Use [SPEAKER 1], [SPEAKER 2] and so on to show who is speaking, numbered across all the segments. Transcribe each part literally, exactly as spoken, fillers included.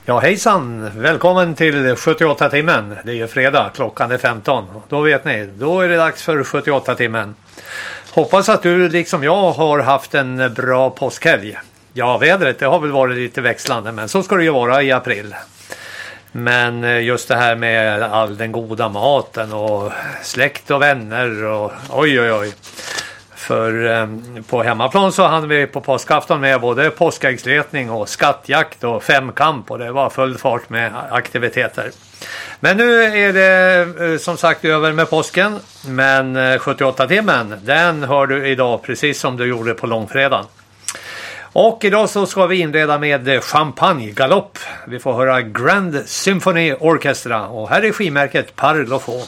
[SPEAKER 1] Ja, hejsan! Välkommen till sjuttioåtta timmen. Det är ju fredag, klockan är femton. Då vet ni, då är det dags för sjuttioåtta timmen. Hoppas att du liksom jag har haft en bra påskhelg. Ja, vädret det har väl varit lite växlande, men så ska det ju vara i april. Men just det här med all den goda maten och släkt och vänner och oj oj oj. För eh, på hemmaplan så hann vi på påskafton med både påskäggsletning och skattjakt och femkamp och det var full fart med aktiviteter. Men nu är det eh, som sagt över med påsken, men eh, sjuttioåtta timmen den hör du idag precis som du gjorde på långfredagen. Och idag så ska vi inleda med Champagne Galopp. Vi får höra Grand Symphony Orchestra och här är skivmärket Parlophone.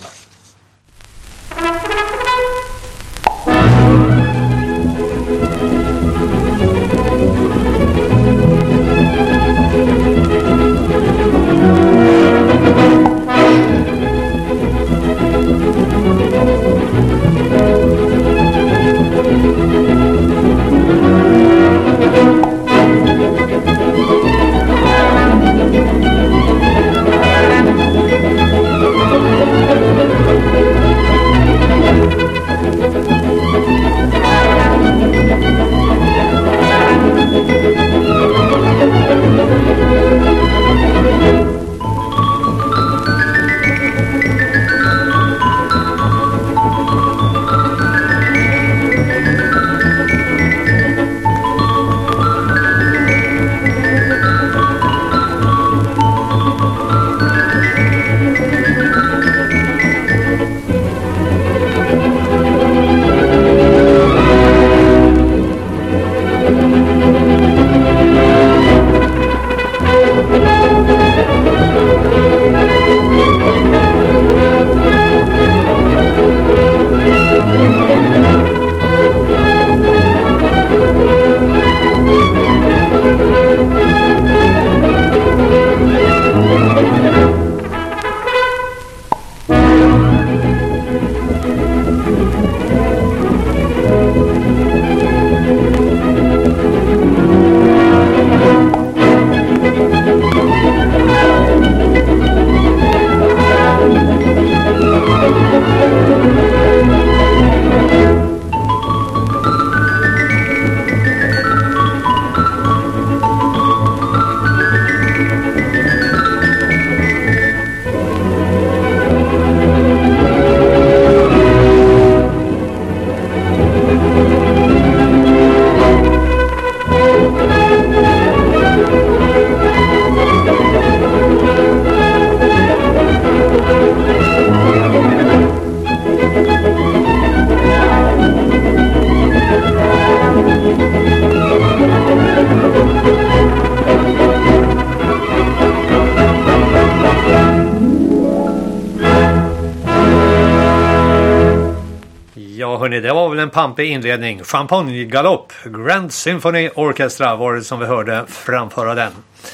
[SPEAKER 1] Det var väl en pampig inledning. Champagne Galopp, Grand Symphony Orchestra var det som vi hörde framföra den.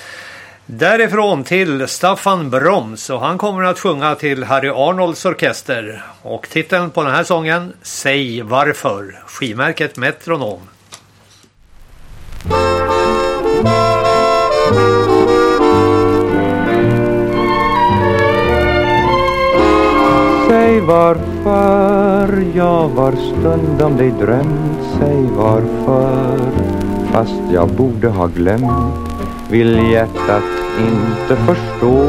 [SPEAKER 1] Därifrån till Staffan Broms och han kommer att sjunga till Harry Arnolds orkester. Och titeln på den här sången, Säg varför, skivmärket Metronom.
[SPEAKER 2] Säg varför jag var stund om dig drömt. Säg varför, fast jag borde ha glömt. Vill hjärtat inte förstå.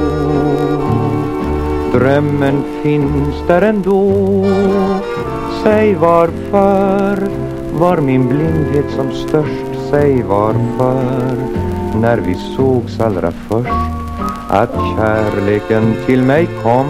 [SPEAKER 2] Drömmen finns där ändå. Säg varför, var min blindhet som störst. Säg varför, när vi sågs allra först, att kärleken till mig kom.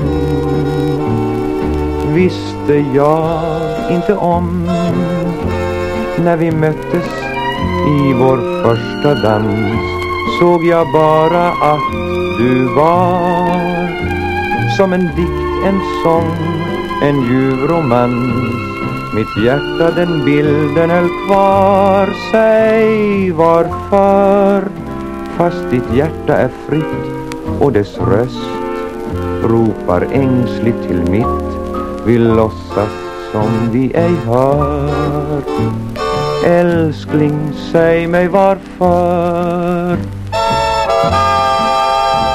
[SPEAKER 2] Visste jag inte om när vi möttes i vår första dans. Såg jag bara att du var som en dikt, en sång, en ljuv romans. Mitt hjärta den bilden höll kvar. Säg varför, fast ditt hjärta är fritt och dess röst ropar ängsligt till mitt. Vi låtsas som vi ej hör. Älskling, säg mig varför.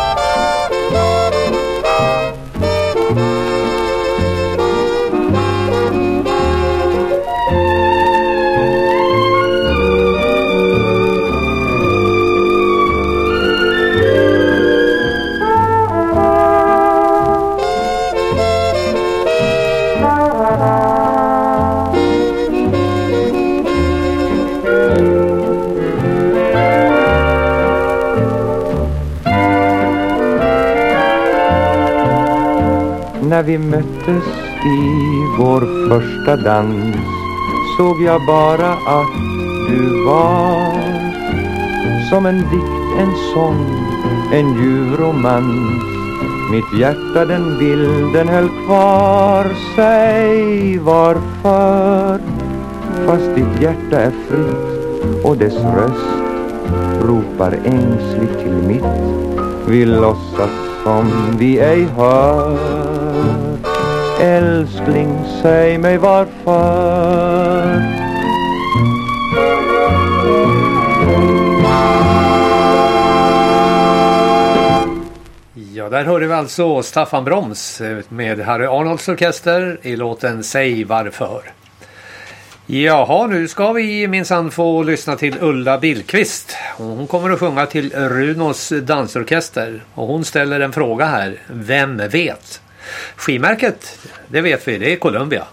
[SPEAKER 2] När vi möttes i vår första dans såg jag bara att du var som en dikt, en sång, en ljuv romans. Mitt hjärta den bilden höll kvar. Säg varför, fast ditt hjärta är fritt och dess röst ropar ängsligt till mitt. Vi låtsas som vi ej hör. Älskling, säg mig varför.
[SPEAKER 1] Ja, där hörde vi alltså Staffan Broms med Harry Arnolds orkester i låten Säg varför. Jaha, nu ska vi minsann få lyssna till Ulla Billqvist. Hon kommer att sjunga till Runos dansorkester. Och hon ställer en fråga här. Vem vet? Skimärket, det vet vi, det är Columbia.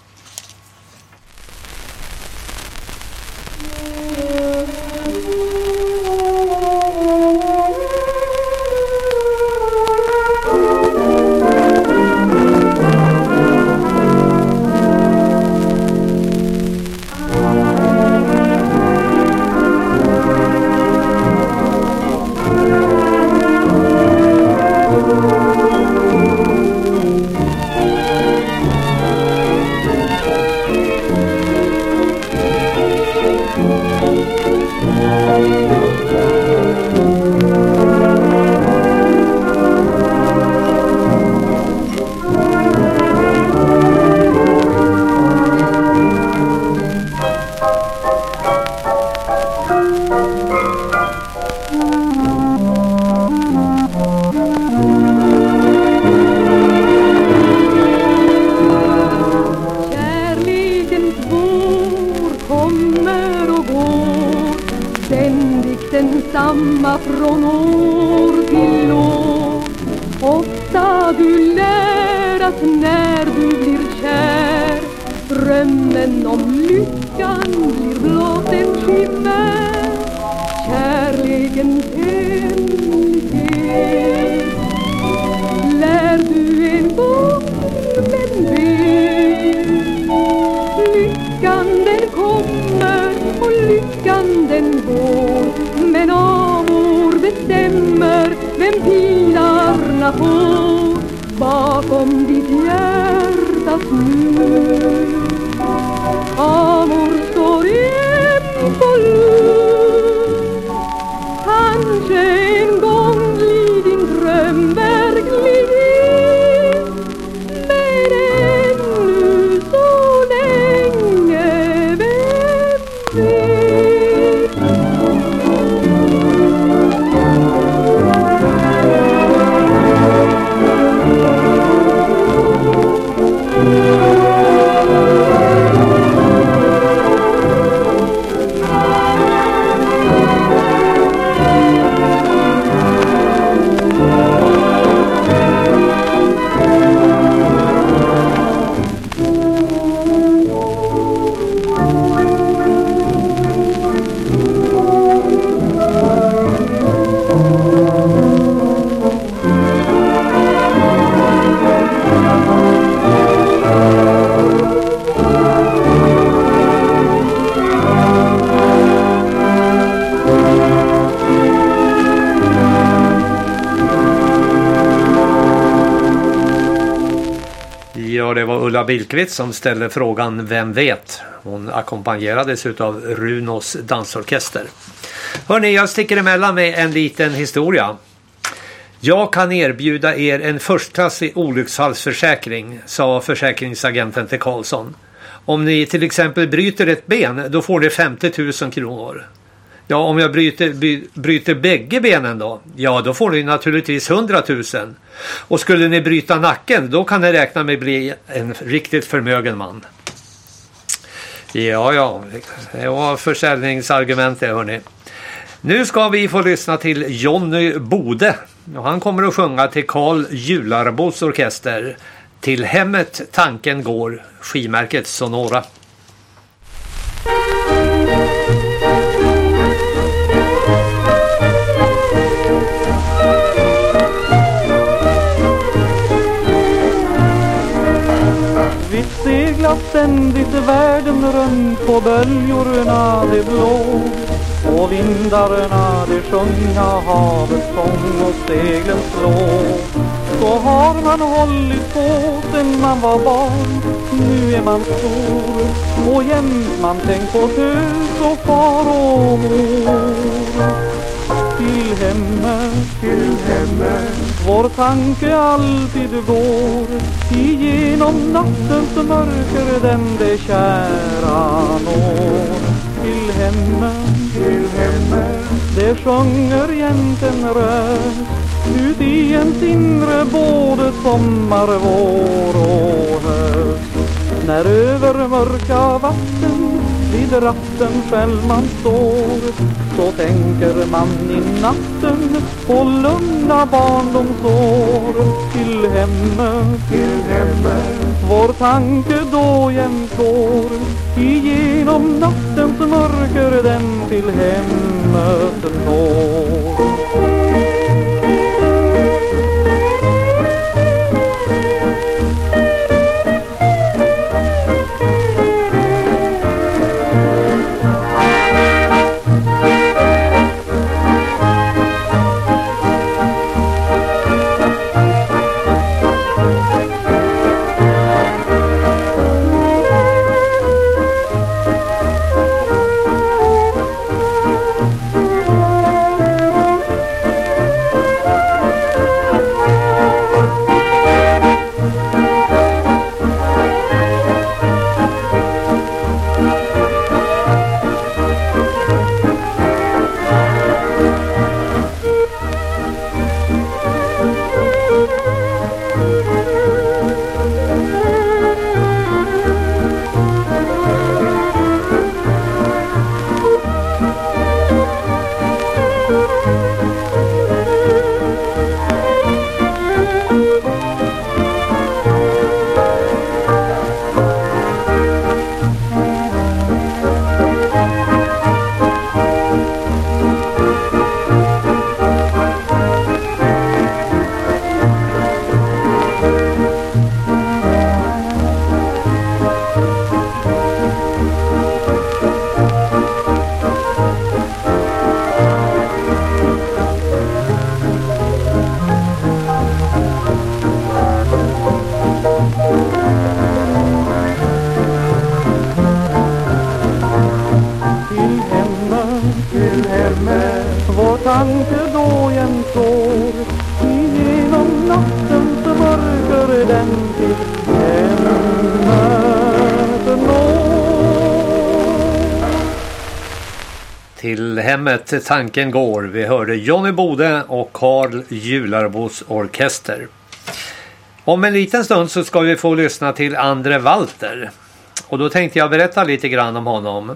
[SPEAKER 1] Ulla Billqvist som ställer frågan Vem vet? Hon ackompanjerades av Runos dansorkester. Hörrni, jag sticker emellan med en liten historia. Jag kan erbjuda er en förstklassig olycksfallsförsäkring, sa försäkringsagenten till Karlsson. Om ni till exempel bryter ett ben, då får ni femtio tusen kronor. Ja, om jag bryter, by, bryter bägge benen då? Ja, då får ni naturligtvis hundra tusen. Och skulle ni bryta nacken, då kan ni räkna med att bli en riktigt förmögen man. Ja, ja. Det var försäljningsargument det, hörni. Nu ska vi få lyssna till Johnny Bode. Han kommer att sjunga till Carl Jularbos orkester. Till hemmet tanken går, skimärket Sonora.
[SPEAKER 3] ständigt världen runt på böljorna det blå. Och vindarna det sjunga havets sång och seglen slå. Så har man hållit på sen man var barn. Nu är man stor och jämt man tänkt på hus och far och mor. Till hemmet, till hemmet vår tanke alltid går. Igenom nattens mörker den det kära når. Till hemmet, till hemmet det sjunger jämt en röst. Ut i ens inre både sommar, vår och höst. När över mörka vatten vid ratten själv man står, så tänker man i natten på lugna barndomsår. Till hemmet, till hemmet vår tanke då jämt går. Igenom nattens mörker den till hemmet når.
[SPEAKER 1] Till hemmet tanken går. Vi hörde Johnny Bode och Carl Jularbos orkester. Om en liten stund så ska vi få lyssna till Andre Walter. Och då tänkte jag berätta lite grann om honom.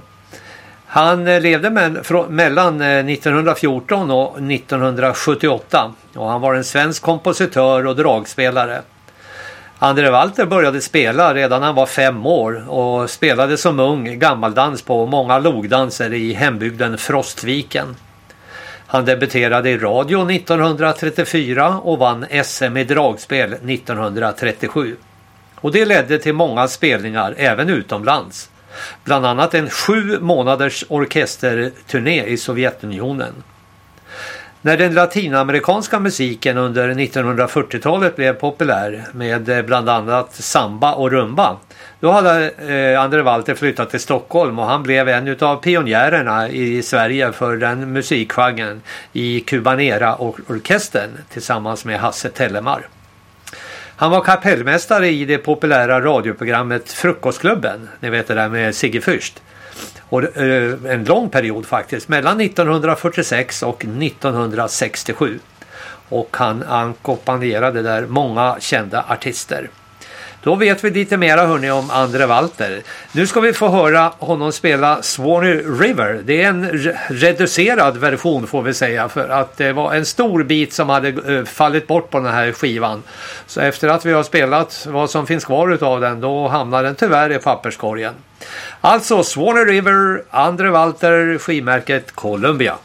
[SPEAKER 1] Han levde med, mellan nittonhundrafjorton och nittonhundrasjuttioåtta och han var en svensk kompositör och dragspelare. Andre Walter började spela redan när han var fem år och spelade som ung gammaldans på många logdanser i hembygden Frostviken. Han debuterade i radio nittonhundratrettiofyra och vann S M i dragspel nittonhundratrettiosju. Och det ledde till många spelningar även utomlands. Bland annat en sju månaders orkesterturné i Sovjetunionen. När den latinamerikanska musiken under nittonhundrafyrtiotalet blev populär med bland annat samba och rumba, då hade eh, Andre Walter flyttat till Stockholm och han blev en av pionjärerna i Sverige för den musikgenren i Cubanera-orkestern tillsammans med Hasse Tellemar. Han var kapellmästare i det populära radioprogrammet Frukostklubben, ni vet det där med Sigge Fürst. Och, eh, en lång period faktiskt, mellan nittonhundrafyrtiosex och nittonhundrasextiosju. Och han ackompanjerade där många kända artister. Då vet vi lite mera hörni om Andre Walter. Nu ska vi få höra honom spela Swanee River. Det är en re- reducerad version får vi säga, för att det var en stor bit som hade uh, fallit bort på den här skivan. Så efter att vi har spelat vad som finns kvar utav den, då hamnar den tyvärr i papperskorgen. Alltså Swanee River, Andre Walter, skivmärket Columbia.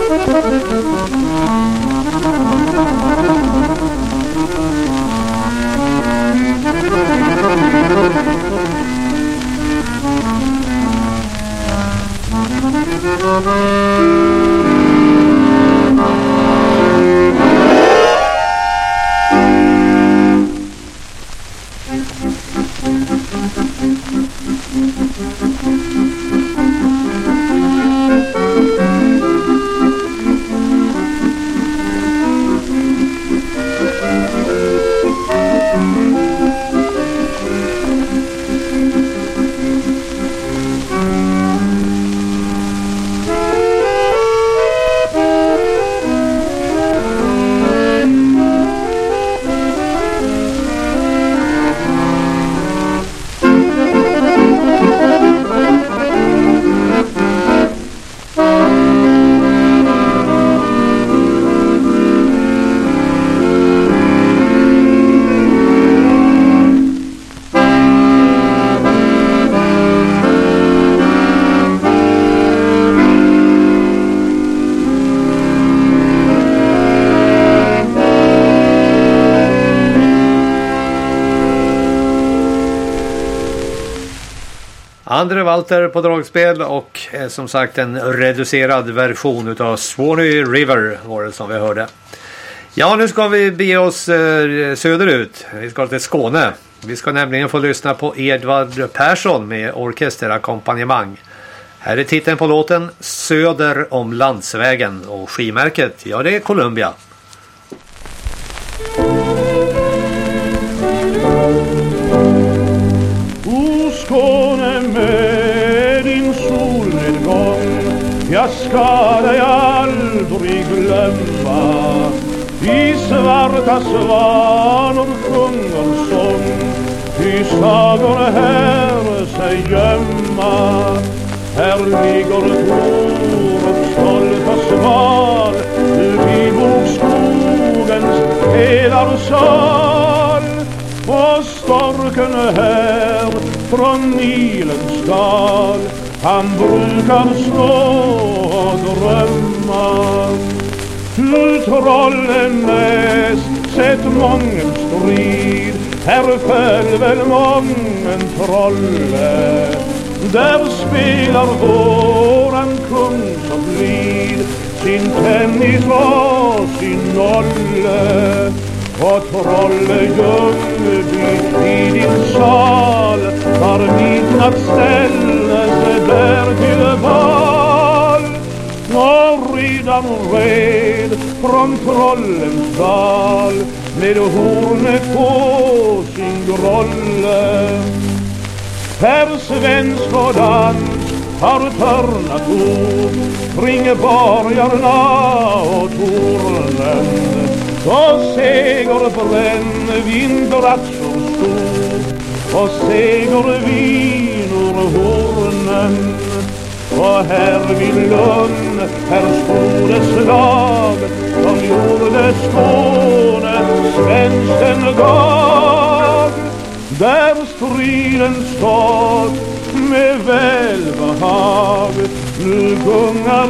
[SPEAKER 1] Andre Walter på dragspel och eh, som sagt en reducerad version utav Swanee River var det som vi hörde. Ja, nu ska vi bege oss eh, söderut. Vi ska till Skåne. Vi ska nämligen få lyssna på Edvard Persson med orkesterakkompanjemang. Här är titeln på låten Söder om landsvägen och skimärket, ja det är Columbia.
[SPEAKER 4] O Skåne med din solnedgång, jag ska dig aldrig glömma. I svarta svanor sjunger sång, i sagor här sig gömma. Här ligger Torups stolta sval, ut i bokskogens hedarsal. Och storken här från Nilens dal, han brukar stå och drömma. Till Trollenäs sett mången strid, här föll väl mången trolle. Där spelar våran kung så blid sin tennis och sin nolle. Och Trolle Ljungby i din sal var midnattställelse där till val. Och redan red från Trollens dal med hornet på sin grolle. Här svensk och dans har törnat ord kring borgarna och tornen. Och seger brännvind och rattsor stod, och seger vin ur hornen. Och här vid Lund, här stod det slag som gjorde Skåne svenskt en dag. Där striden stått med välbehag, nu gungar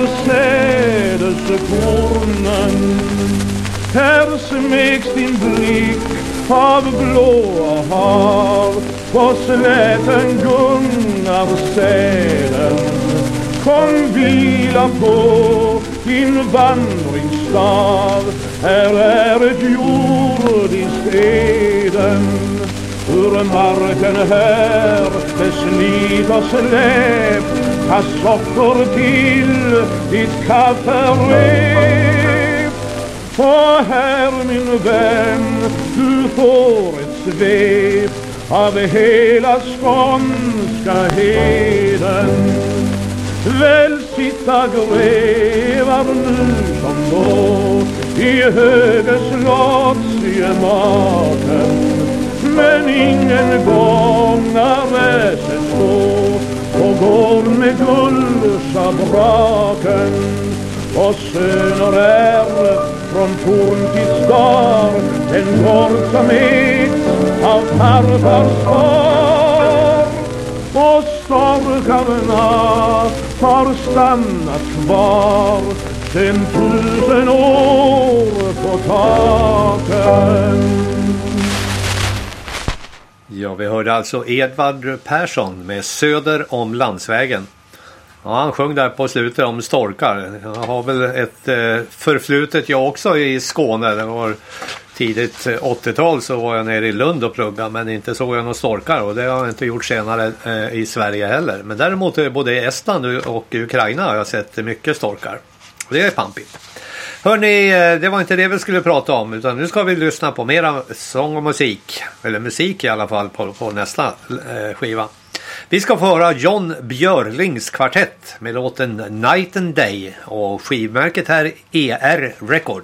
[SPEAKER 4] sädeskornen. Här smeks din blick av blåa hav, på släten gungar säden. Kom vila på din vandringsstav, här är ett jordiskt Eden. Ur marken här det slit och släp, ha socker till ditt kafferep. Och här min vän, du får ett svep av hela skånska heden. Väl sitta grevar nu som då i höga slottsgematen, men ingen gångare sig stå och går med guldschabraken. Och söner är från forntids dag den gård som ägs av farfars far. Och storkarna har stannat kvar sen tusen år på taken.
[SPEAKER 1] Ja, vi hörde alltså Edvard Persson med Söder om landsvägen. Ja, han sjöng där på slutet om storkar. Jag har väl ett eh, förflutet jag också i Skåne. Det var tidigt åttiotal så var jag nere i Lund och pluggade, men inte såg jag några storkar, och det har jag inte gjort senare eh, i Sverige heller. Men däremot eh, både i Estland och Ukraina har jag sett mycket storkar. Det är pampigt. Hörrni, det var inte det vi skulle prata om, utan nu ska vi lyssna på mera sång och musik. Eller musik i alla fall på, på nästa eh, skiva. Vi ska få höra John Björlings kvartett med låten Night and Day, och skivmärket här E R Record.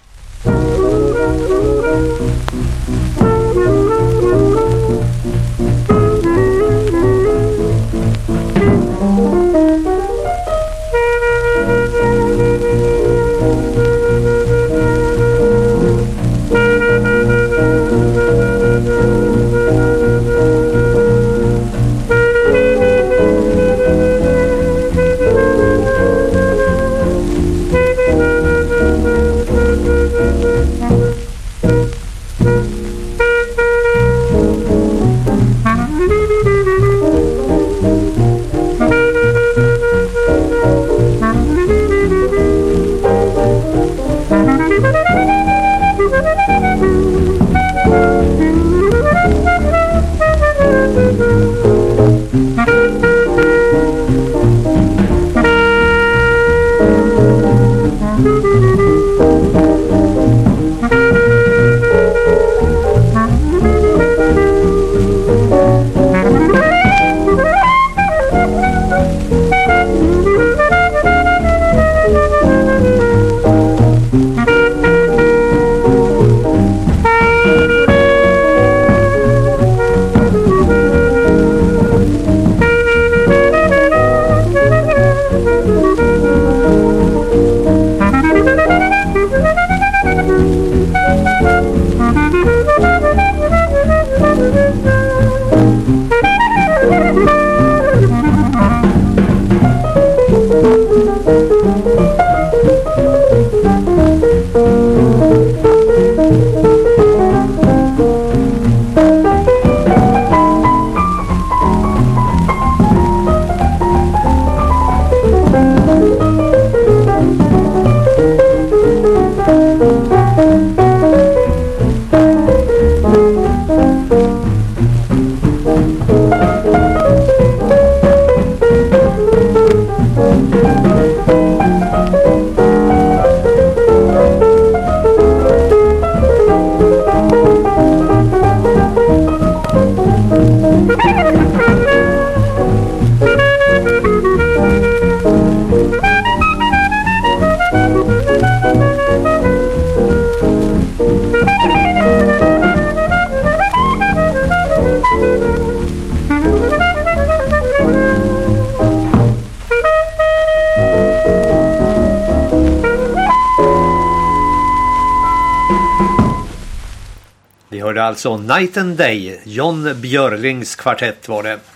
[SPEAKER 1] Alltså Night and Day, John Björlings kvartett var det.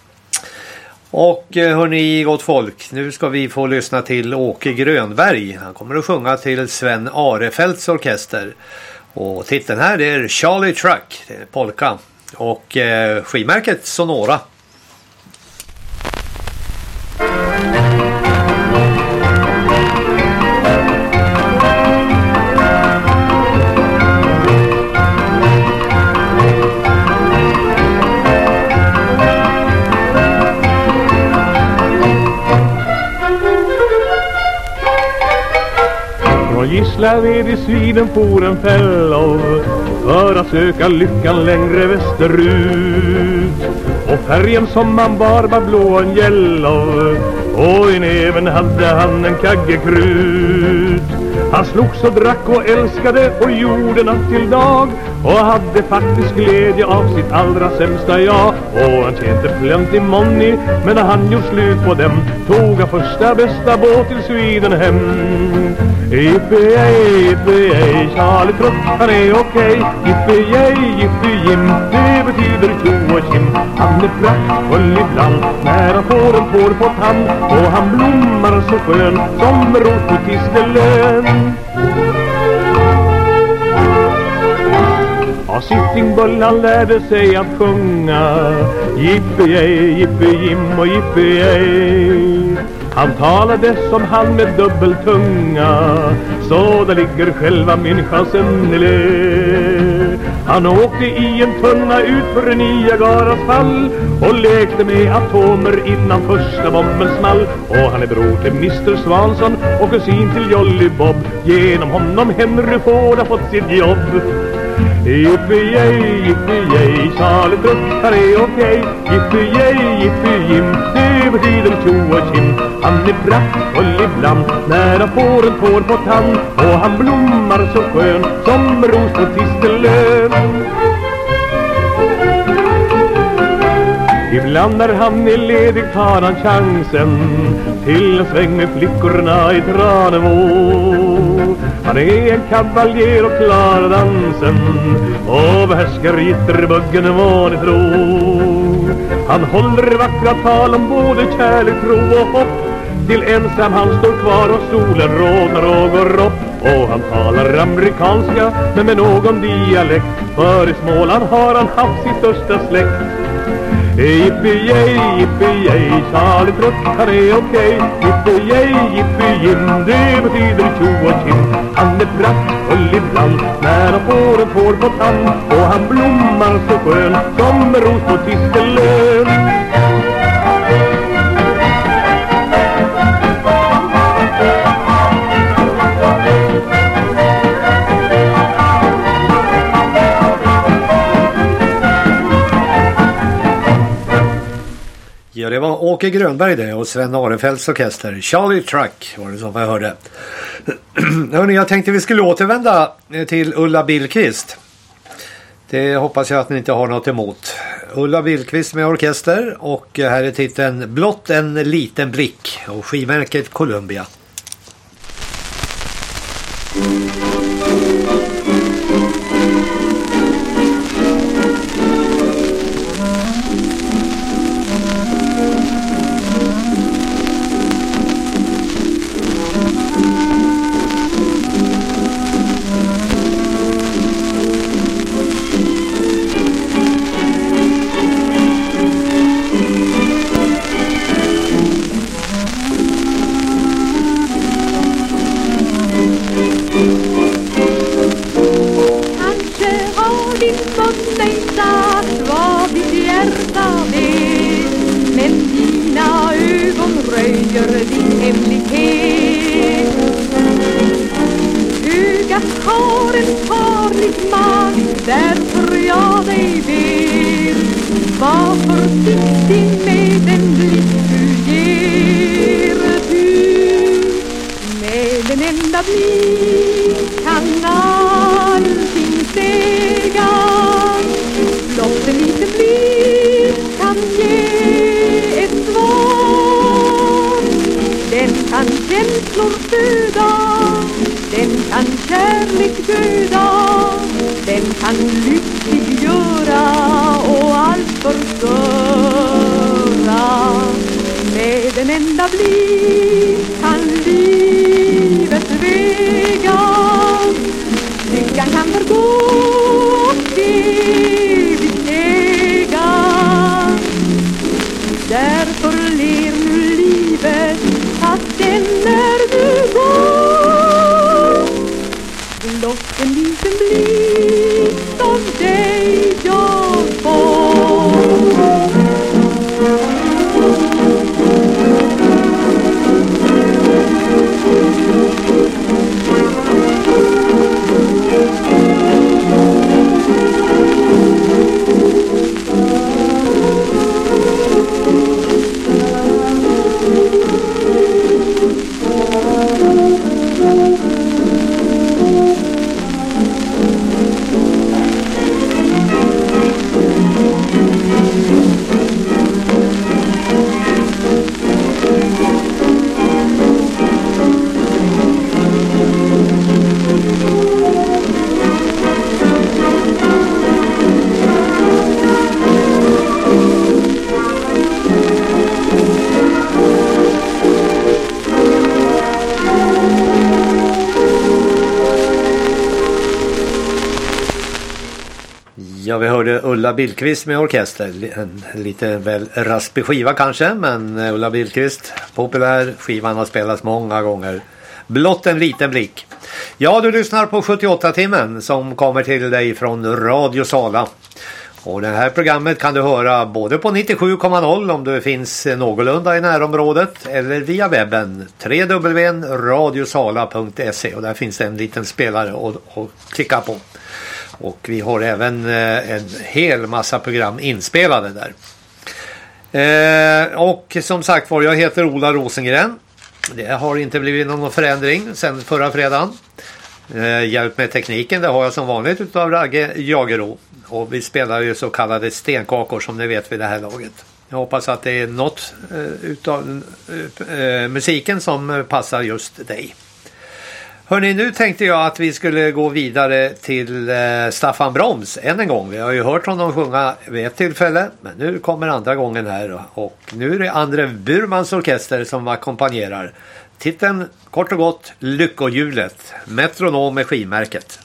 [SPEAKER 1] Och hörni gott folk, nu ska vi få lyssna till Åke Grönberg. Han kommer att sjunga till Sven Arefelts orkester. Och titeln här är Charlie Truck, det är polka. Och eh, skivmärket Sonora.
[SPEAKER 4] Gislaved i Sweden for en fellow för att söka lyckan längre västerut. Och färgen som man bar var blå och en yellow, och i näven hade han en kaggekrut. Han slogs och drack och älskade och gjorde natt till dag, och hade faktiskt glädje av sitt allra sämsta jag. Och han tjänade plenty money, men när han gjort slut på dem tog han första bästa båt till Sweden hem. Yippee-yay, yippee-yay, Charlie Truck, han är okej. Yippee-yay, yippee-jim, det betyder tjo och kim. Han är praktfull ibland när han får en tår på tand, och han blommar så skön som ros på tistelen. Ja, Sittingbull lärde sig att sjunga Yippee-yay, yippee-jim och yippee-yay. Han talade som han med dubbeltunga, så där ligger själva människans ämne. Han åkte i en tunna ut för Niagaras fall och lekte med atomer innan första bomben small. Och han är bror till mister Swanson och kusin till Jolly Bob. Genom honom Henry Ford har fått sitt jobb. Yippee-yay, yippee-yay, Charlie Truck, han är okej. Yippee-yay, yippee-jim, det betyder tjo och kim. Han är praktfull ibland när han får en tår på tand, och han blommar så skön som ros på tistelen. Ibland när han är ledig tar han chansen till en sväng med flickorna i Tranemo. Han är en kavaljer och klarar dansen och behärskar gitterbuggen vad ni tror. Han håller vackra tal om både kärlek, tro och hopp, till ensam han står kvar och solen rådnar och går upp. Och han talar amerikanska men med någon dialekt, för i Småland har han haft sitt största släkt. Yippee-yay, yippee-yay, Charlie Truck, han är okej. Yippee-yay, yippee-jim, det betyder tjo och kim. Han är praktfull ibland när han får en tår på tand, och han blommar så skön som ros på tistelen.
[SPEAKER 1] Ja, det var Åke Grönberg det och Sven Arefeldts orkester. Charlie Truck var det som jag hörde. Hörrni, jag tänkte vi skulle återvända till Ulla Billqvist. Det hoppas jag att ni inte har något emot. Ulla Billqvist med orkester, och här är titeln Blott en liten blick och skivmärket Columbia.
[SPEAKER 5] Thank you.
[SPEAKER 1] Ja, vi hörde Ulla Billqvist med orkester. En lite väl raspig skiva kanske, men Ulla Billqvist, populär. Skivan har spelats många gånger. Blott en liten blick. Ja, du lyssnar på sjuttioåtta-timmen som kommer till dig från Radio Sala. Och det här programmet kan du höra både på nittiosju komma noll om du finns någorlunda i närområdet eller via webben w w w punkt radiosala punkt se, och där finns en liten spelare att, att klicka på. Och vi har även en hel massa program inspelade där. Eh, och som sagt var, jag heter Ola Rosengren. Det har inte blivit någon förändring sedan förra fredagen. Eh, hjälp med tekniken, det har jag som vanligt utav Ragge Jagero. Och vi spelar ju så kallade stenkakor som ni vet vid det här laget. Jag hoppas att det är något eh, utav eh, musiken som passar just dig. Hörrni, nu tänkte jag att vi skulle gå vidare till eh, Staffan Broms än en gång. Vi har ju hört honom sjunga vid ett tillfälle, men nu kommer andra gången här. Och nu är det Andre Burmans orkester som ackompanjerar. Titeln kort och gott Lyckohjulet, metronom med skivmärket.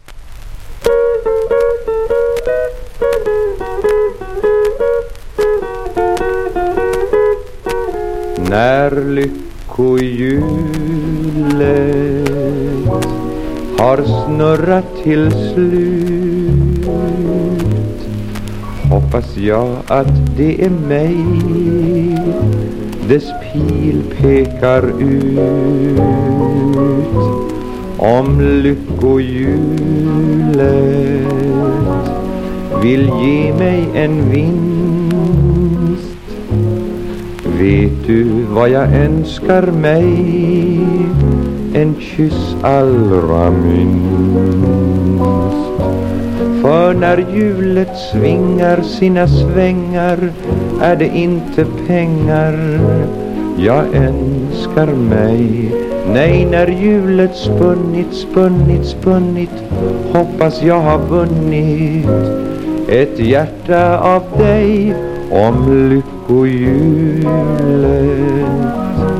[SPEAKER 2] När lyckohjulet har snurrat till slut, hoppas jag att det är mig dess pil pekar ut. Om lyckohjulet vill ge mig en vinst, vet du vad jag önskar mig? En kyss allra minst. För när hjulet svingar sina svängar är det inte pengar jag önskar mig. Nej, när hjulet spunnit, spunnit, spunnit, hoppas jag har vunnit ett hjärta av dig. Om lyckohjulet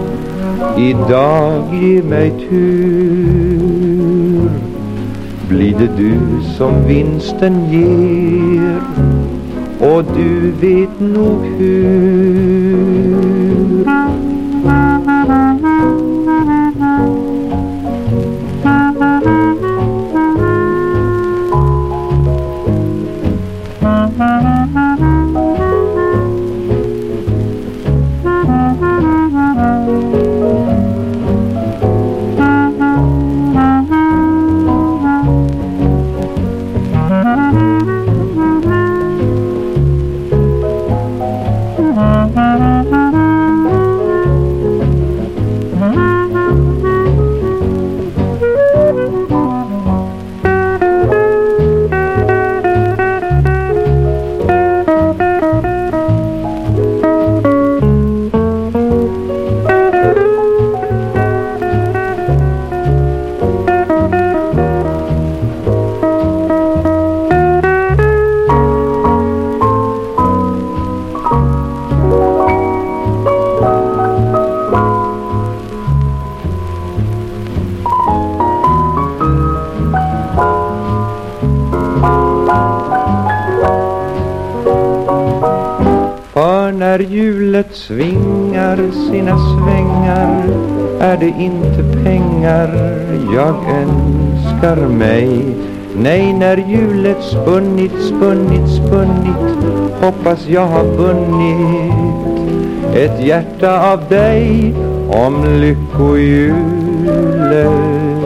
[SPEAKER 2] idag ger mig tur, blir det du som vinsten ger, och du vet nog hur. När hjulet svingar sina svängar är det inte pengar jag önskar mig. Nej, när hjulet spunnit, spunnit, spunnit, hoppas jag har vunnit ett hjärta av dig. Om lyckohjulet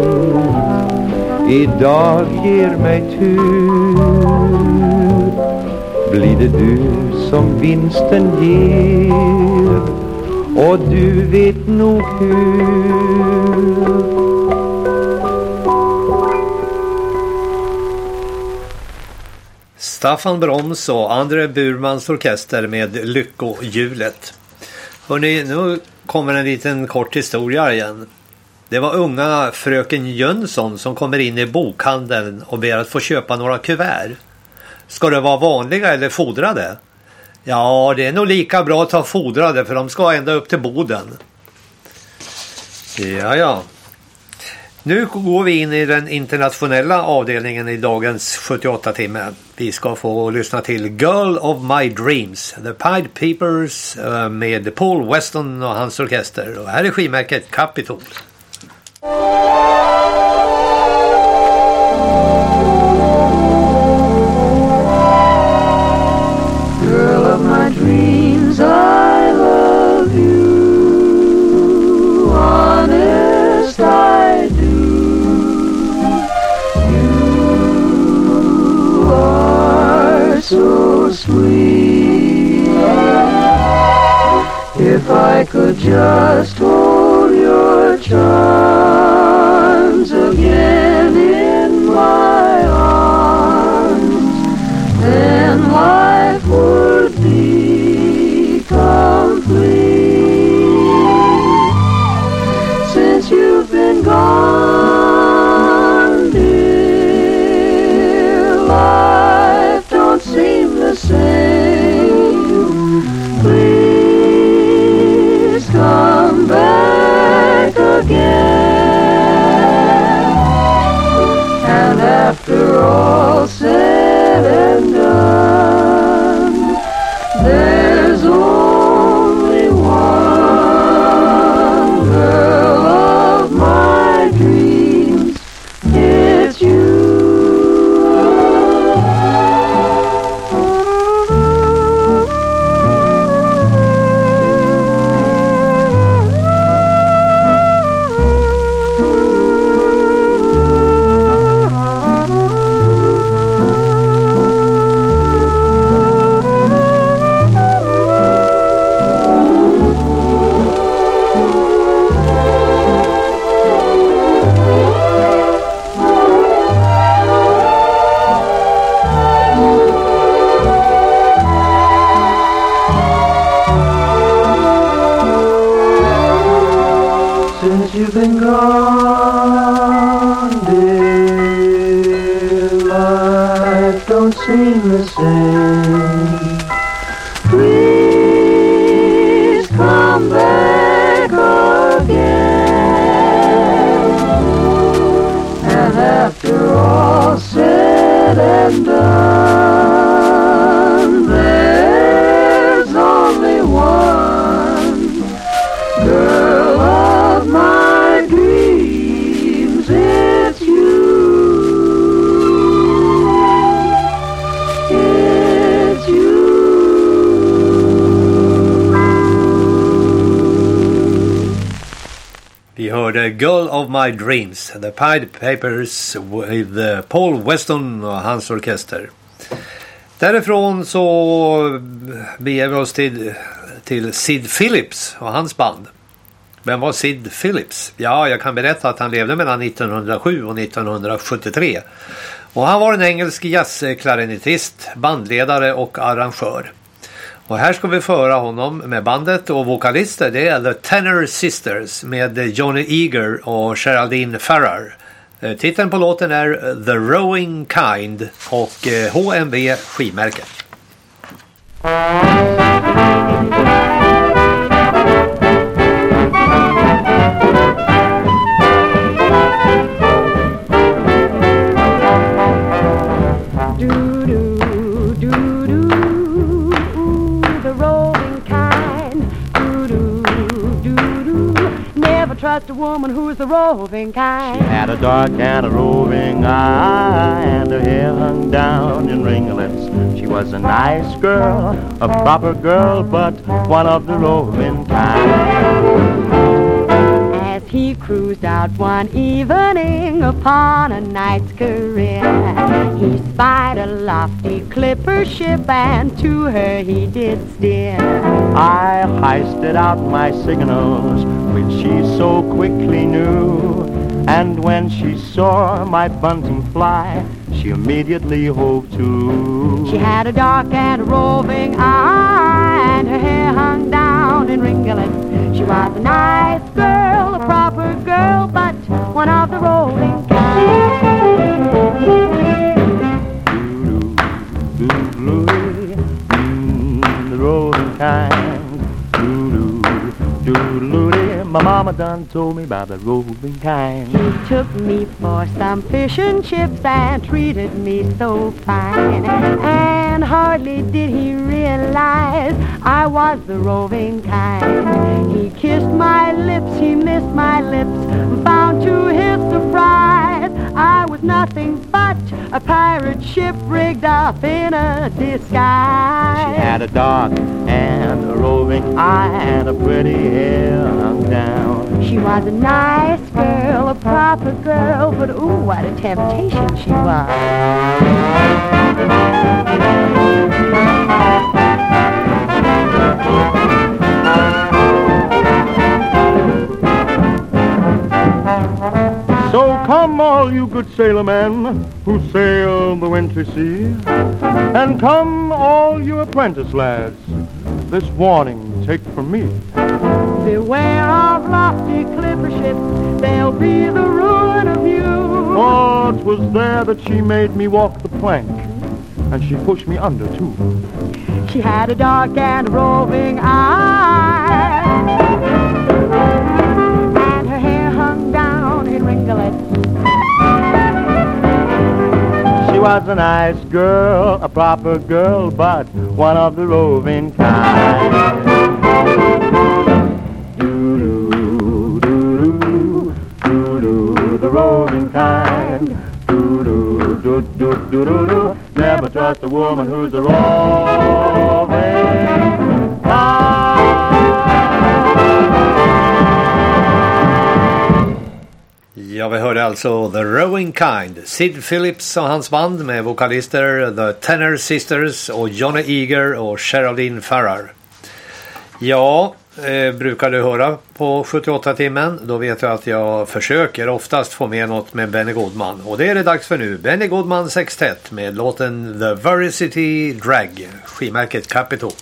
[SPEAKER 2] idag ger mig tur, blir det du som vinsten ger, och du vet nog hur.
[SPEAKER 1] Staffan Broms och Andre Burmans orkester med Lyckohjulet. Hörrni, nu kommer en liten kort historia igen. Det var unga fröken Jönsson som kommer in i bokhandeln och ber att få köpa några kuvert. Ska det vara vanliga eller fodrade? Ja, det är nog lika bra att ta fodrade, för de ska ända upp till Boden. Ja, ja. Nu går vi in i den internationella avdelningen i dagens sjuttioåtta-timme. Vi ska få lyssna till Girl of My Dreams, The Pied Pipers med Paul Weston och hans orkester. Och här är skivmärket Capitol.
[SPEAKER 5] Girl of my dreams, I love you, honest I do. You are so sweet. If I could just hold your charms again in my arms, then life would be complete. Since you've been gone, dear, life don't seem the same. Please come back again. And after all said and done, there's only one girl of my dreams. It's you. Since you've been gone, dear, life don't seem the same. Please come back again. And after all said and done, there's only one girl of my dreams. It's you. It's you.
[SPEAKER 1] Vi hörde Girl of My Dreams, The Pied Pipers with Paul Weston och hans orkester. Därifrån så beger vi oss till, till Sid Phillips och hans band. Vem var Sid Phillips? Ja, jag kan berätta att han levde mellan nittonhundrasju och nittonhundrasjuttiotre. Och han var en engelsk jazzklarinettist, bandledare och arrangör. Och här ska vi föra honom med bandet och vokalister. Det är The Tenor Sisters med Johnny Eager och Geraldine Farrar. Titeln på låten är The Rowing Kind och H M B skivmärket.
[SPEAKER 6] Trust a woman who's the roving kind.
[SPEAKER 7] She had a dark and a roving eye, and her hair hung down in ringlets. She was a nice girl, a proper girl, but one of the roving kind.
[SPEAKER 6] As he cruised out one evening upon a night's career, he spied a lofty clipper ship, and to her he did steer.
[SPEAKER 7] I hoisted out my signals, which she so quickly knew, and when she saw my bunting fly, she immediately hove to.
[SPEAKER 6] She had a dark and roving eye, and her hair hung down in ringlets. She was a nice girl, a proper girl, but one of the rolling kind.
[SPEAKER 7] The rolling kind. Doodoo, doodoo, my mama done told me about the roving kind.
[SPEAKER 6] He took me for some fish and chips and treated me so fine. And hardly did he realize I was the roving kind. He kissed my lips, he missed my lips, found to his surprise I was nothing but a pirate ship rigged up in a disguise.
[SPEAKER 7] She had a dark and a roving eye and a pretty hair hung down.
[SPEAKER 6] She was a nice girl, a proper girl, but ooh, what a temptation she was.
[SPEAKER 7] So come all you good sailormen who sail the wintry sea, and come all you apprentice lads, this warning take from me.
[SPEAKER 6] Beware of lofty clipper ships, they'll be the ruin of you.
[SPEAKER 7] Oh, 'twas there that she made me walk the plank, and she pushed me under too.
[SPEAKER 6] She had a dark and roving eye, and her hair hung down in ringlets.
[SPEAKER 7] She was a nice girl, a proper girl, but one of the roving kind. Doo-doo, doo-doo, doo-doo, the roving kind. Doo-doo, doo-doo-doo-doo-doo. Never trust a woman who's a roving kind.
[SPEAKER 1] Ja, vi hörde alltså The Rowing Kind, Sid Phillips och hans band med vokalister The Tenor Sisters och Johnny Eager och Geraldine Farrar. Ja, eh, brukar du höra på sjuttioåtta timmen, då vet jag att jag försöker oftast få med något med Benny Goodman. Och det är det dags för nu. Benny Goodman Sextet med låten The Varsity Drag, skivmärket Capitol.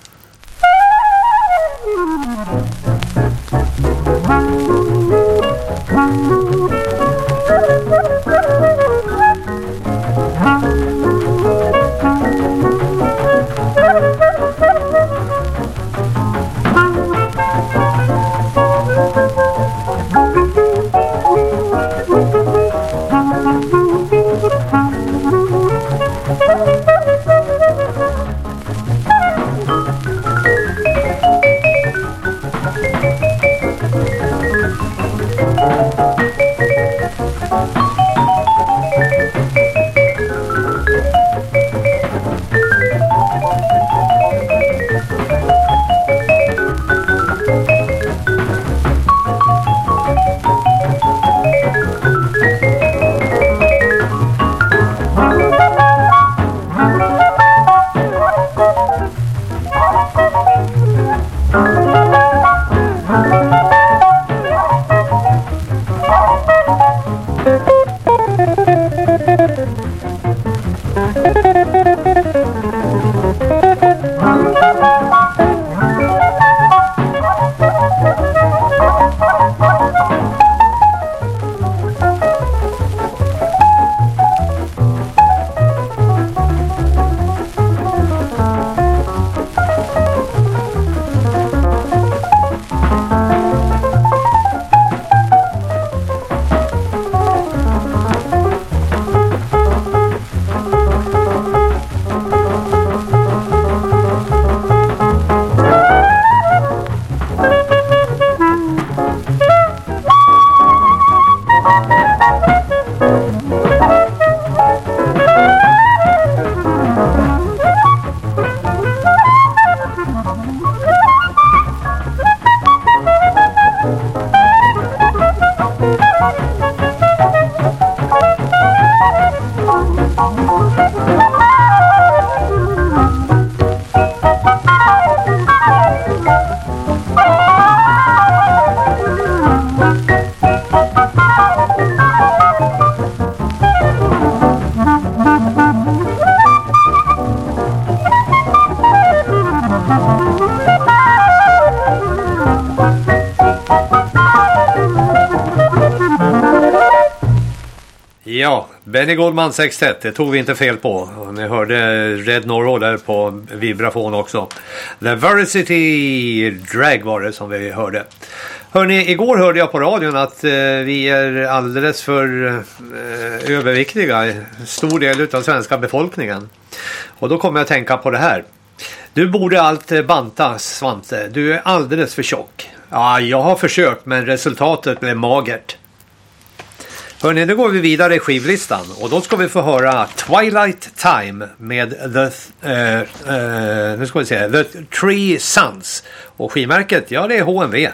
[SPEAKER 1] Ja, Benny Goodman Sextet, det tog vi inte fel på. Ni hörde Red Norro där på vibrafon också. The Varsity Drag var det som vi hörde. Hörrni, igår hörde jag på radion att eh, vi är alldeles för eh, överviktiga, stor del av svenska befolkningen. Och då kommer jag att tänka på det här. Du borde allt banta, Svante. Du är alldeles för tjock. Ja, jag har försökt, men resultatet blev magert. Hörrni, nu går vi vidare i skivlistan. Och då ska vi få höra Twilight Time med The, uh, uh, nu ska vi se, The Three Sons. Och skivmärket, ja det är H M V.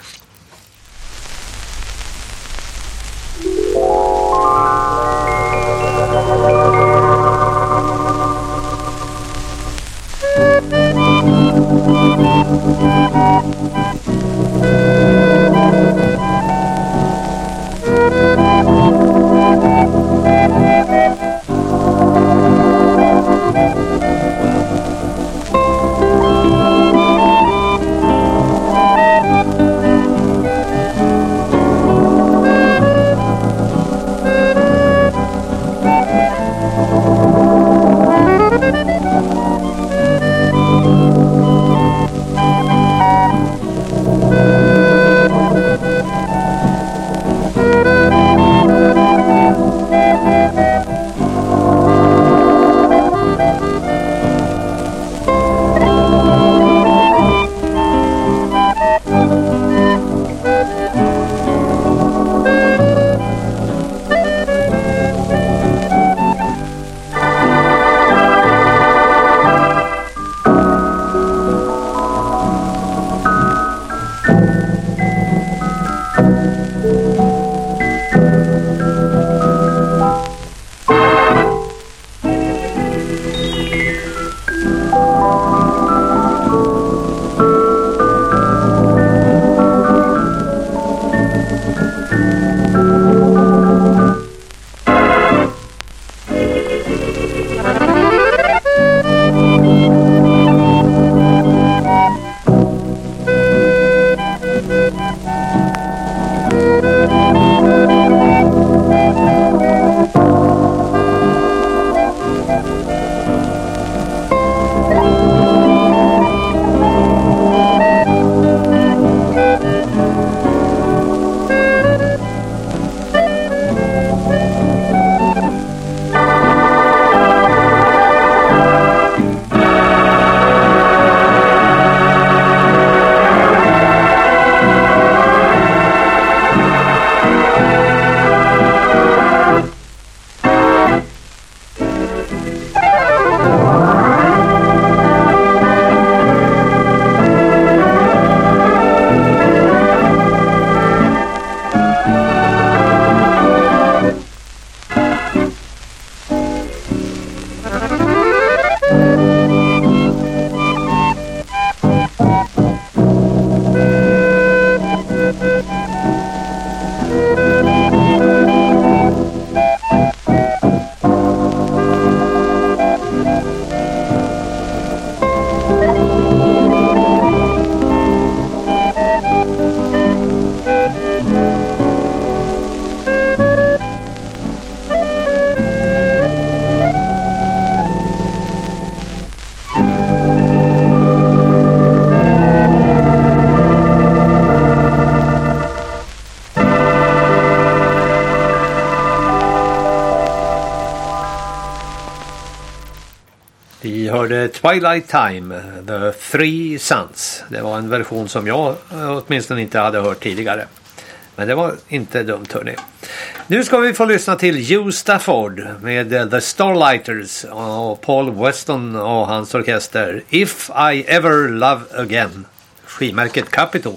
[SPEAKER 1] Vi hörde Twilight Time, The Three Sons. Det var en version som jag åtminstone inte hade hört tidigare. Men det var inte dumt, hörni. Nu ska vi få lyssna till Hugh Stafford med The Starlighters och Paul Weston och hans orkester If I Ever Love Again. Skivmärket Capitol.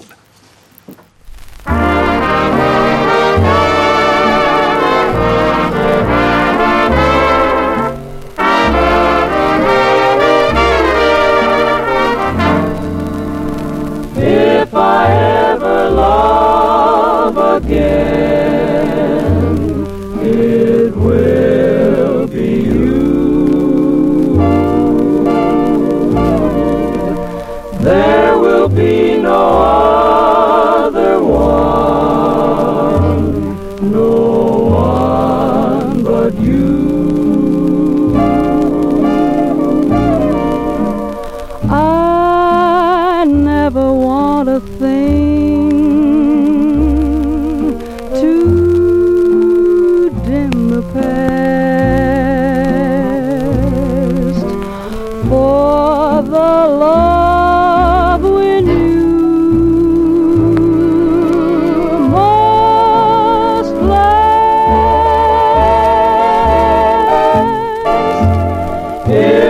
[SPEAKER 3] If I ever love again, it will be you. There will be no other one, no one but you. I never want a thing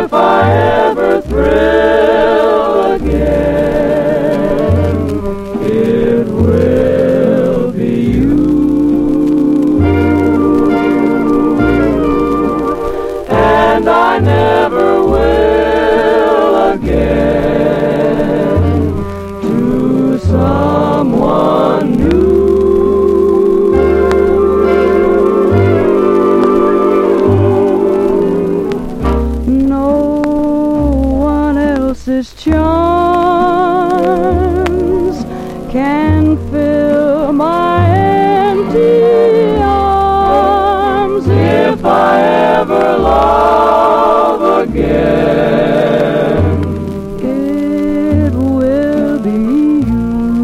[SPEAKER 3] if I ever thrill again, it will be you. And I never will again to someone new. Charms can fill my empty arms. If I ever love again, it will be you.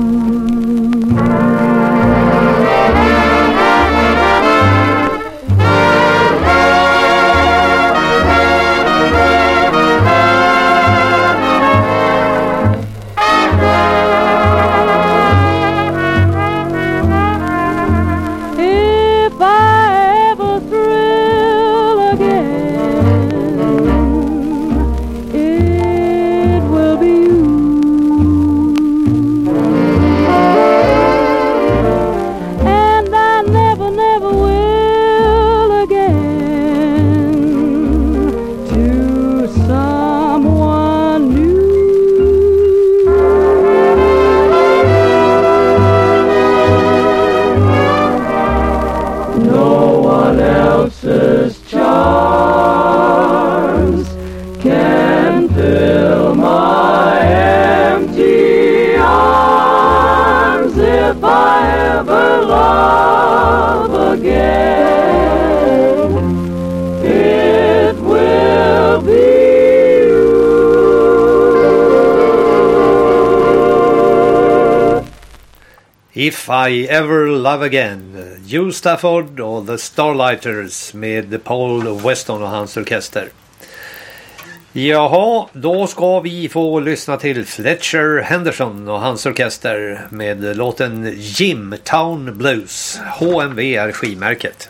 [SPEAKER 1] If I Ever Love Again, Hugh Stafford och The Starlighters med Paul Weston och hans orkester. Jaha, då ska vi få lyssna till Fletcher Henderson och hans orkester med låten Jim Town Blues. H M V är skivmärket.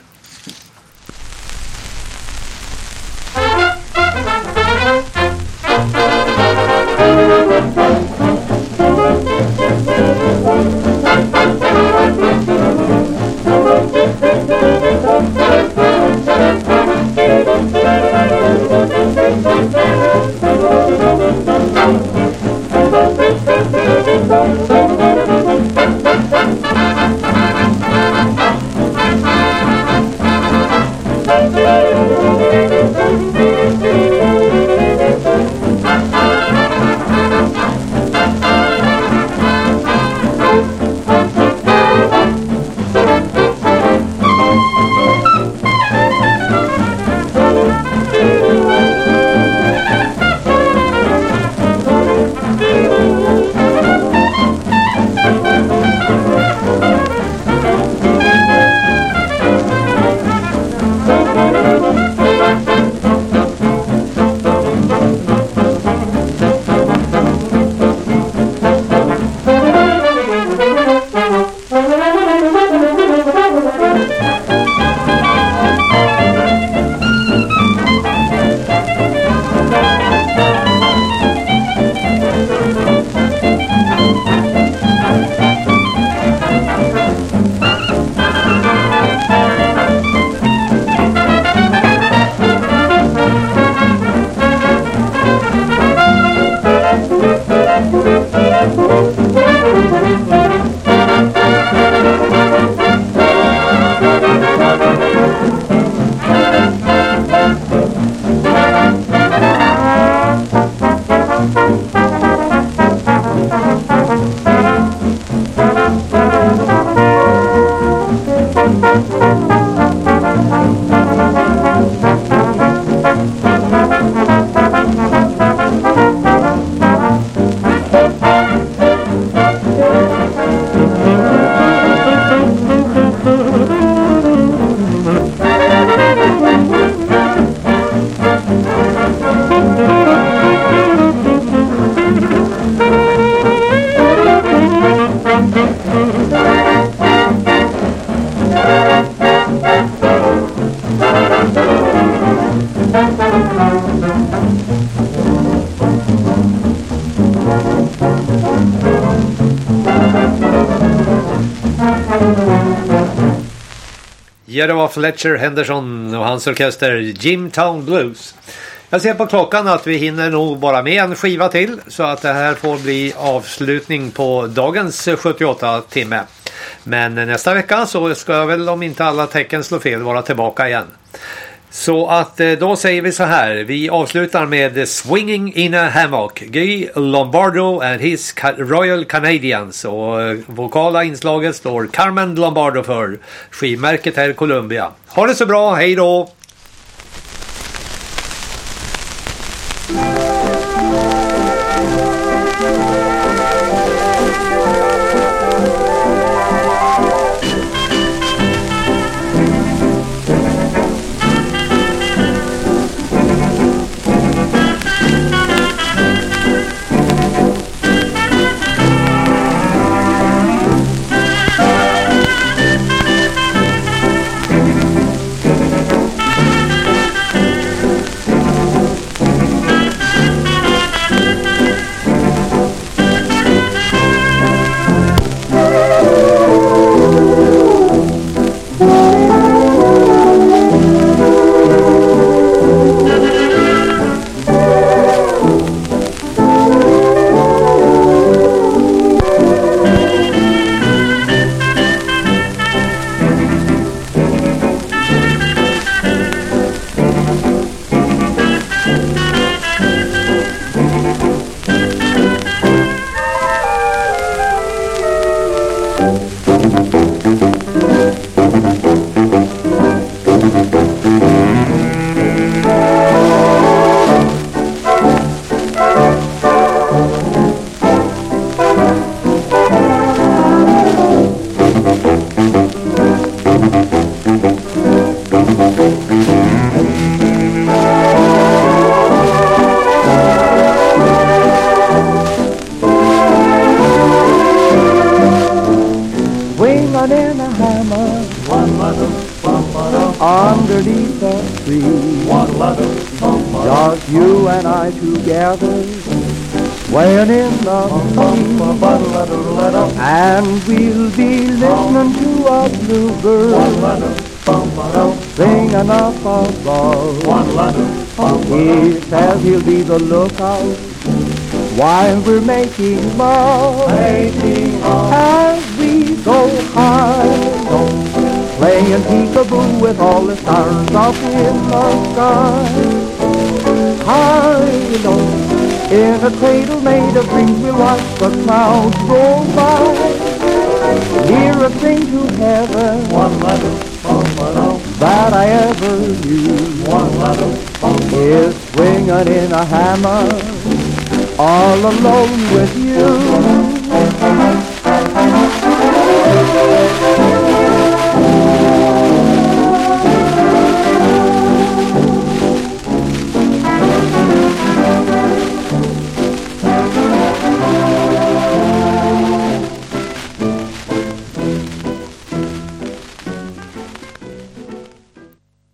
[SPEAKER 3] Thank you.
[SPEAKER 1] Ja, det var Fletcher Henderson och hans orkester Jimtown Blues. Jag ser på klockan att vi hinner nog bara med en skiva till, så att det här får bli avslutning på dagens sjuttioåtta timme. Men nästa vecka så ska jag väl, om inte alla tecken slår fel, vara tillbaka igen. Så att då säger vi så här. Vi avslutar med Swinging in a Hammock, Guy Lombardo and his Royal Canadians. Och vokala inslaget står Carmen Lombardo för. Skivmärket är Columbia. Ha det så bra, hej då!
[SPEAKER 3] Underneath the tree, just you and I together, swaying in the sun, and we'll be listening to a bluebird singing up above. He says he'll be the lookout while we're making love, as we go high, playing peekaboo with all the stars up in the sky. High low, in a cradle made of dreams, we'll watch the clouds roll by. Nearest thing to heaven that I ever knew is swinging in a hammock all alone with you.